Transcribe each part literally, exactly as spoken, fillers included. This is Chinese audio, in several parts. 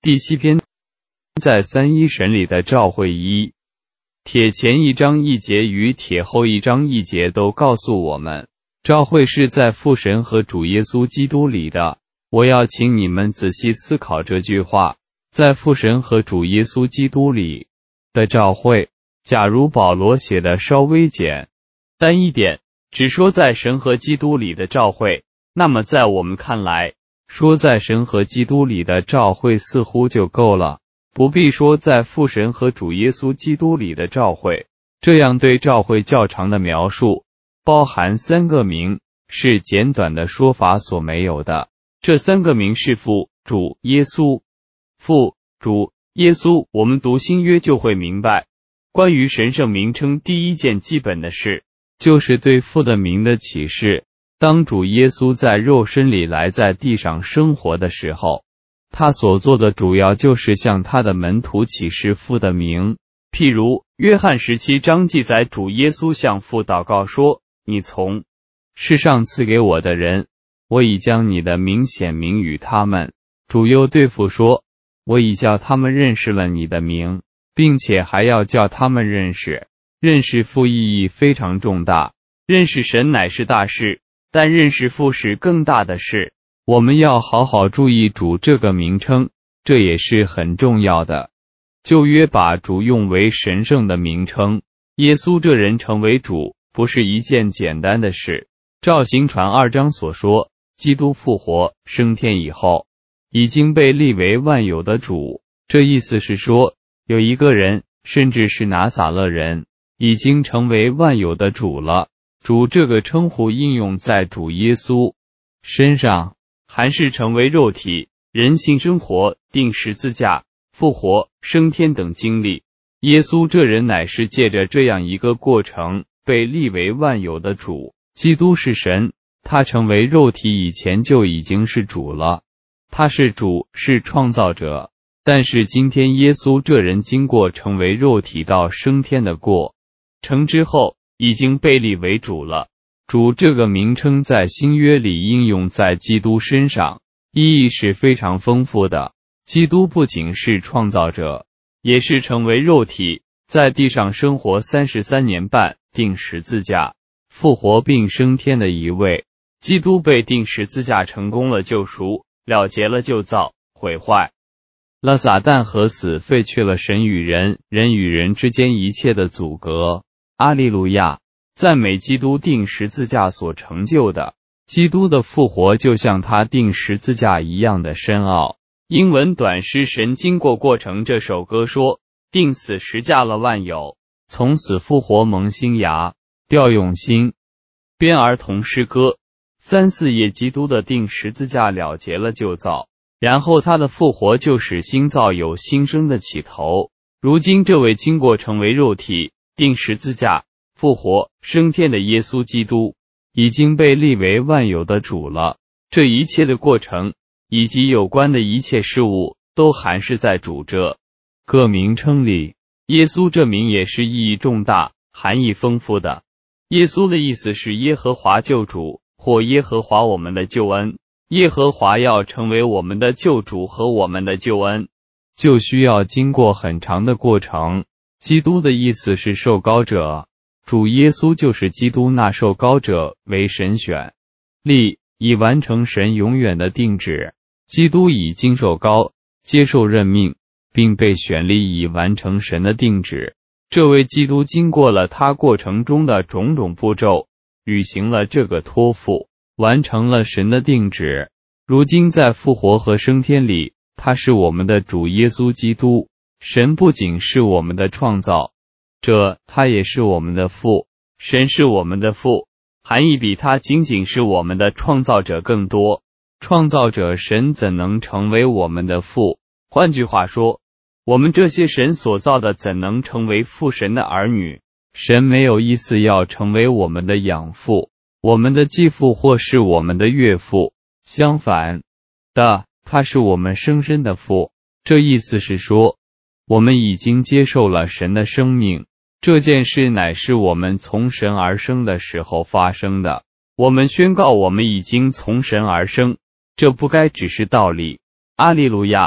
第七篇，在三一神里的召会一。帖前一章一节与帖后一章一节都告诉我们，召会是在父神和主耶稣基督里的。我要请你们仔细思考这句话，在父神和主耶稣基督里的召会。假如保罗写的稍微简单一点，只说在神和基督里的召会，那么在我们看来，说在神和基督里的召会似乎就够了，不必说在父神和主耶稣基督里的召会。这样对召会较长的描述，包含三个名，是简短的说法所没有的。这三个名是父、主、耶稣。父、主、耶稣，我们读新约就会明白，关于神圣名称第一件基本的事，就是对父的名的启示。当主耶稣在肉身里来在地上生活的时候，他所做的主要就是向他的门徒启示父的名。譬如约翰十七章记载主耶稣向父祷告说，你从世上赐给我的人，我已将你的名显明于他们。主又对父说，我已叫他们认识了你的名，并且还要叫他们认识。认识父意义非常重大，认识神乃是大事，但认识父是更大的事。我们要好好注意主这个名称，这也是很重要的。旧约把主用为神圣的名称，耶稣这人成为主，不是一件简单的事。照行传二章所说，基督复活升天以后，已经被立为万有的主。这意思是说，有一个人，甚至是拿撒勒人，已经成为万有的主了。主这个称呼应用在主耶稣身上，还是成为肉体、人性生活、钉十字架、复活、升天等经历。耶稣这人乃是借着这样一个过程被立为万有的主。基督是神，他成为肉体以前就已经是主了，他是主，是创造者。但是今天耶稣这人经过成为肉体到升天的过程之后，已经被立为主了。主这个名称在新约里应用在基督身上，意义是非常丰富的。基督不仅是创造者，也是成为肉体，在地上生活三十三年半，钉十字架、复活并升天的一位。基督被钉十字架成功了救赎，了结了旧造，毁坏了撒旦和死，废去了神与人、人与人之间一切的阻隔。阿利路亚！赞美基督钉十字架所成就的。基督的复活就像他钉十字架一样的深奥。英文短诗《神经过过程》这首歌说，钉死十架了万有，从死复活蒙新芽，调用新编儿童诗歌。三四页基督的钉十字架了结了旧造，然后他的复活就使新造有新生的起头。如今这位经过成为肉体、钉十字架、复活、升天的耶稣基督，已经被立为万有的主了。这一切的过程，以及有关的一切事物，都含是在主这个名称里。耶稣这名也是意义重大、含义丰富的。耶稣的意思是耶和华救主，或耶和华我们的救恩。耶和华要成为我们的救主和我们的救恩，就需要经过很长的过程。基督的意思是受膏者，主耶稣就是基督那受膏者，为神选立，以完成神永远的定旨。基督已经受膏，接受任命，并被选立以完成神的定旨。这位基督经过了他过程中的种种步骤，履行了这个托付，完成了神的定旨。如今在复活和升天里，他是我们的主耶稣基督。神不仅是我们的创造者，他也是我们的父。神是我们的父，含义比他仅仅是我们的创造者更多。创造者神怎能成为我们的父？换句话说，我们这些神所造的怎能成为父神的儿女？神没有意思要成为我们的养父，我们的继父或是我们的岳父。相反的，他是我们生身的父。这意思是说，我们已经接受了神的生命，这件事乃是我们从神而生的时候发生的。我们宣告我们已经从神而生，这不该只是道理。阿利路亚！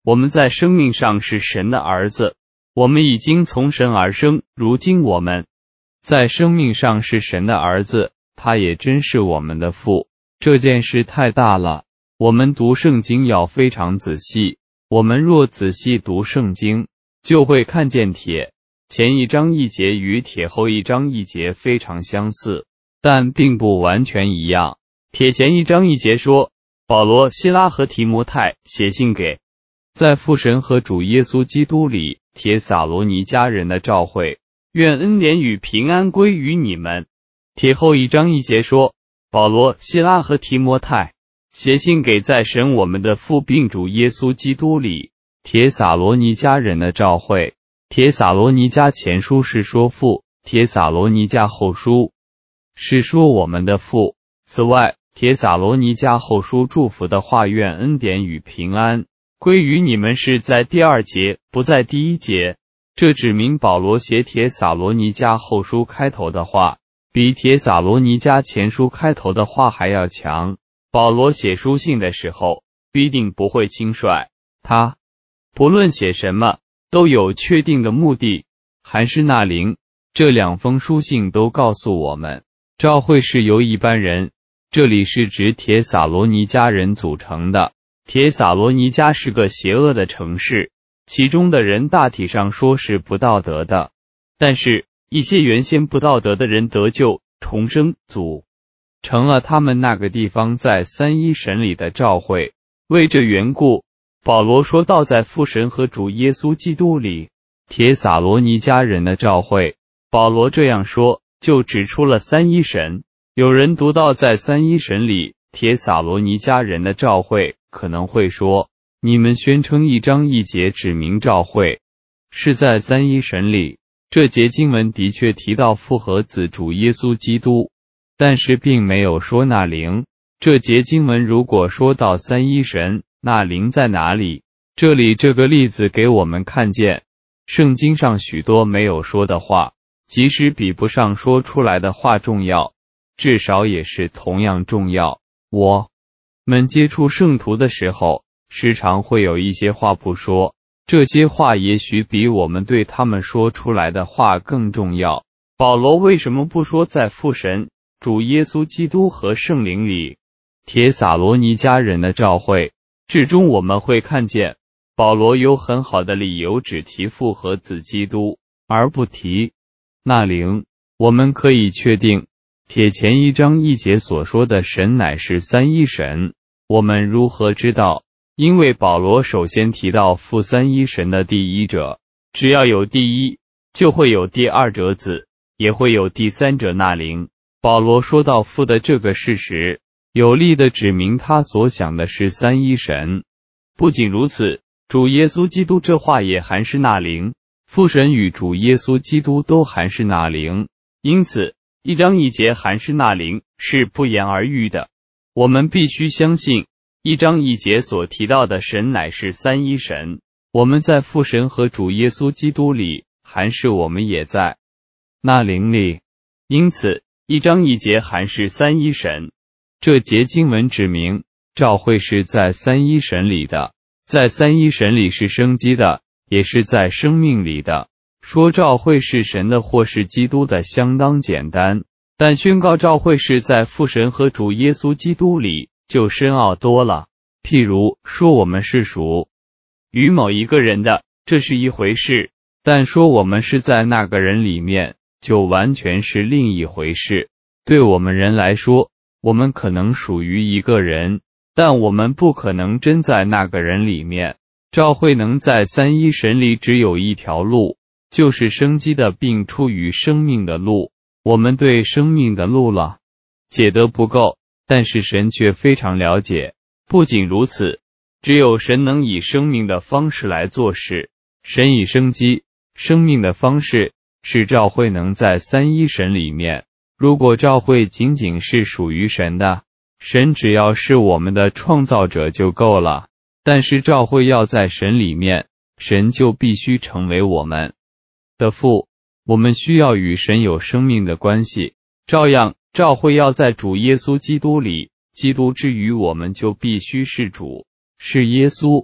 我们在生命上是神的儿子，我们已经从神而生，如今我们在生命上是神的儿子，他也真是我们的父。这件事太大了，我们读圣经要非常仔细。我们若仔细读圣经，就会看见帖前一章一节与帖后一章一节非常相似，但并不完全一样。帖前一章一节说，保罗、希拉和提摩太写信给在父神和主耶稣基督里帖撒罗尼迦人的召会，愿恩典与平安归于你们。帖后一章一节说，保罗、希拉和提摩太写信给在神我们的父并主耶稣基督里帖撒罗尼迦人的召会。帖撒罗尼迦前书是说父，帖撒罗尼迦后书是说我们的父。此外，帖撒罗尼迦后书祝福的话，愿恩典与平安归于你们，是在第二节，不在第一节。这指明保罗写帖撒罗尼迦后书开头的话比帖撒罗尼迦前书开头的话还要强。保罗写书信的时候必定不会轻率，他不论写什么都有确定的目的。还是那灵，这两封书信都告诉我们，召会是由一般人，这里是指帖撒罗尼迦人组成的。帖撒罗尼迦是个邪恶的城市，其中的人大体上说是不道德的，但是一些原先不道德的人得救重生，组成了他们那个地方在三一神里的召会。为这缘故，保罗说到在父神和主耶稣基督里帖撒罗尼迦人的召会。保罗这样说就指出了三一神。有人读到在三一神里帖撒罗尼迦人的召会，可能会说，你们宣称一章一节指明召会是在三一神里，这节经文的确提到父和子主耶稣基督，但是并没有说那灵。这节经文如果说到三一神，那灵在哪里？这里这个例子给我们看见圣经上许多没有说的话，即使比不上说出来的话重要，至少也是同样重要。我们接触圣徒的时候，时常会有一些话不说，这些话也许比我们对他们说出来的话更重要。保罗为什么不说在父神、主耶稣基督和圣灵里帖撒罗尼迦人的召会？至终我们会看见，保罗有很好的理由只提父和子基督，而不提那灵。我们可以确定，帖前一章一节所说的神乃是三一神。我们如何知道？因为保罗首先提到父三一神的第一者，只要有第一，就会有第二者子，也会有第三者那灵。保罗说到父的这个事实，有力的指明他所想的是三一神。不仅如此，主耶稣基督这话也含是那灵，父神与主耶稣基督都含是那灵，因此一章一节含是那灵是不言而喻的。我们必须相信一章一节所提到的神乃是三一神，我们在父神和主耶稣基督里，含是我们也在那灵里，因此一章一节含是三一神。这节经文指明召会是在三一神里的，在三一神里是生机的，也是在生命里的。说召会是神的或是基督的相当简单，但宣告召会是在父神和主耶稣基督里就深奥多了。譬如说我们是属于某一个人的，这是一回事，但说我们是在那个人里面，就完全是另一回事。对我们人来说，我们可能属于一个人，但我们不可能真在那个人里面。召会能在三一神里只有一条路，就是生机的并出于生命的路。我们对生命的路了解得不够，但是神却非常了解。不仅如此，只有神能以生命的方式来做事。神以生机、生命的方式使召会能在三一神里面。如果召会仅仅是属于神的，神只要是我们的创造者就够了。但是召会要在神里面，神就必须成为我们的父，我们需要与神有生命的关系。照样，召会要在主耶稣基督里，基督之于我们就必须是主，是耶稣。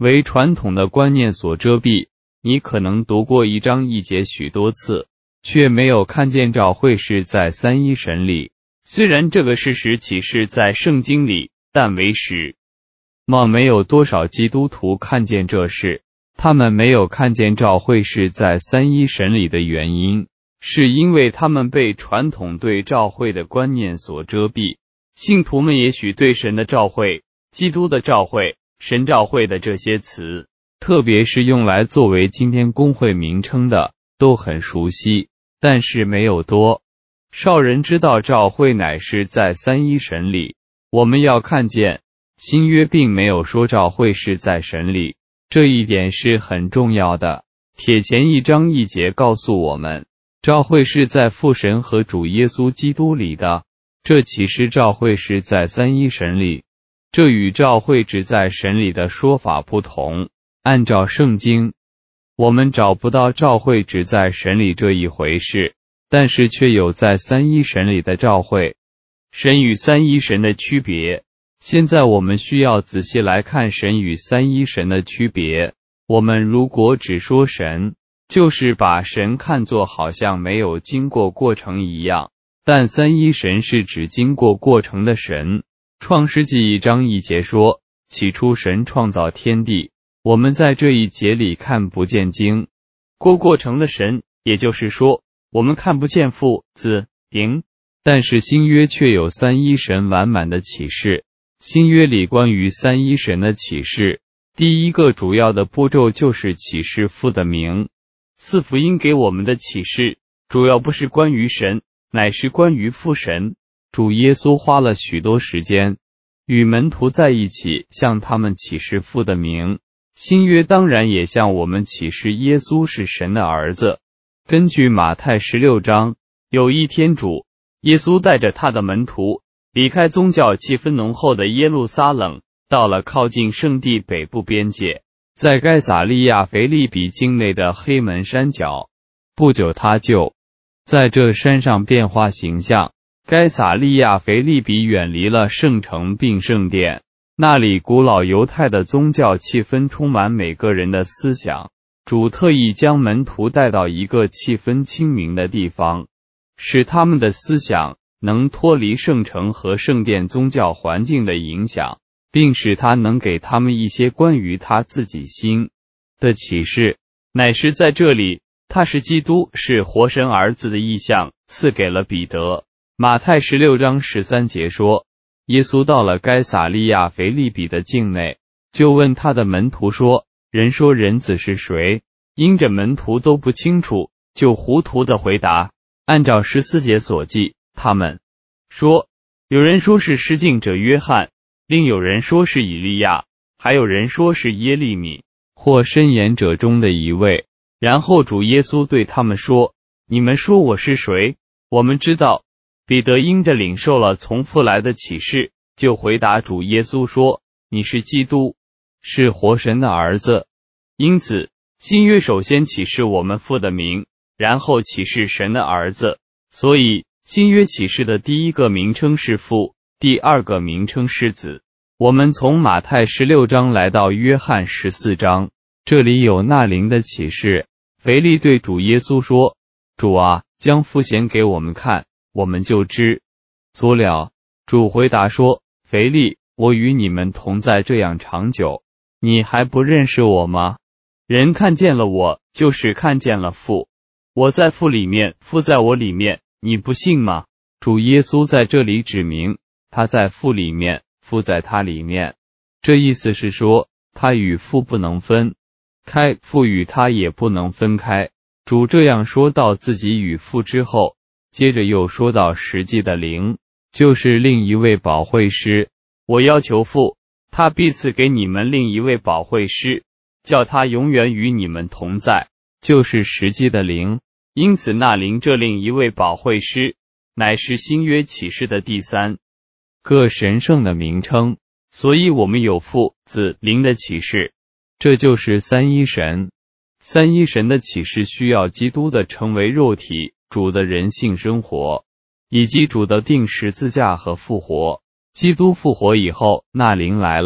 为传统的观念所遮蔽。你可能读过一章一节许多次，却没有看见召会是在三一神里。虽然这个事实启示在圣经里，但为实么没有多少基督徒看见这事。他们没有看见召会是在三一神里的原因，是因为他们被传统对召会的观念所遮蔽。信徒们也许对神的召会、基督的召会、神召会的这些词，特别是用来作为今天公会名称的，都很熟悉，但是没有多少人知道召会乃是在三一神里。我们要看见，新约并没有说召会是在神里，这一点是很重要的。帖前一章一节告诉我们，召会是在父神和主耶稣基督里的，这启示召会是在三一神里。这与召会只在神里的说法不同。按照圣经，我们找不到召会只在神里这一回事，但是却有在三一神里的召会。神与三一神的区别，现在我们需要仔细来看神与三一神的区别。我们如果只说神，就是把神看作好像没有经过过程一样，但三一神是指经过过程的神。创世纪一章一节说，起初神创造天地。我们在这一节里看不见经过过程的神，也就是说，我们看不见父、子、灵，但是新约却有三一神完满的启示。新约里关于三一神的启示，第一个主要的步骤就是启示父的名。四福音给我们的启示，主要不是关于神，乃是关于父神。主耶稣花了许多时间与门徒在一起，向他们启示父的名。新约当然也向我们启示耶稣是神的儿子。根据马太十六章，有一天主耶稣带着他的门徒离开宗教气氛浓厚的耶路撒冷，到了靠近圣地北部边界，在该撒利亚腓立比境内的黑门山脚。不久他就在这山上变化形象。该撒利亚腓立比远离了圣城并圣殿，那里古老犹太的宗教气氛充满每个人的思想。主特意将门徒带到一个气氛清明的地方，使他们的思想能脱离圣城和圣殿宗教环境的影响，并使他能给他们一些关于他自己心的启示。乃是在这里，他是基督，是活神儿子的意象赐给了彼得。马太十六章十三节说，耶稣到了该撒利亚腓立比的境内，就问他的门徒说，人说人子是谁？因着门徒都不清楚，就糊涂的回答。按照十四节所记，他们说，有人说是施浸者约翰，另有人说是以利亚，还有人说是耶利米，或申言者中的一位。然后主耶稣对他们说，你们说我是谁？我们知道。彼得因着领受了从父来的启示，就回答主耶稣说，你是基督，是活神的儿子。因此新约首先启示我们父的名，然后启示神的儿子。所以新约启示的第一个名称是父，第二个名称是子。我们从马太十六章来到约翰十四章，这里有那灵的启示。腓利对主耶稣说，主啊，将父显给我们看，我们就知足了。主回答说，腓利，我与你们同在这样长久，你还不认识我吗？人看见了我，就是看见了父。我在父里面，父在我里面，你不信吗？主耶稣在这里指明，他在父里面，父在他里面。这意思是说，他与父不能分开，父与他也不能分开。主这样说到自己与父之后，接着又说到实际的灵，就是另一位保惠师。我要求父，他必赐给你们另一位保惠师，叫他永远与你们同在，就是实际的灵。因此那灵这另一位保惠师，乃是新约启示的第三个神圣的名称。所以我们有父、子、灵的启示，这就是三一神。三一神的启示需要基督的成为肉体，主的人性生活，以及主的钉十字架和复活。基督复活以后，那灵来了，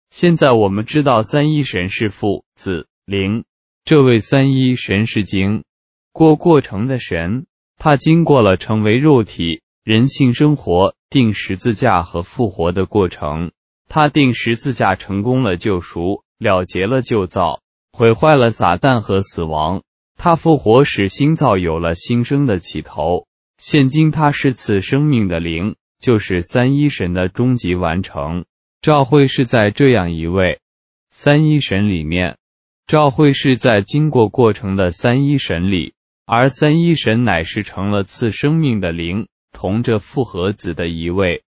现在我们知道三一神是父、子、灵，这位三一神是经过过程的神，他经过了成为肉体、人性生活、钉十字架和复活的过程。他钉十字架成功了救赎，了结了旧造，毁坏了撒旦和死亡。他复活使新造有了新生的起头。现今他是赐生命的灵，就是三一神的终极完成。召会是在这样一位三一神里面，召会是在经过过程的三一神里，而三一神乃是成了赐生命的灵，同着父和子的一位。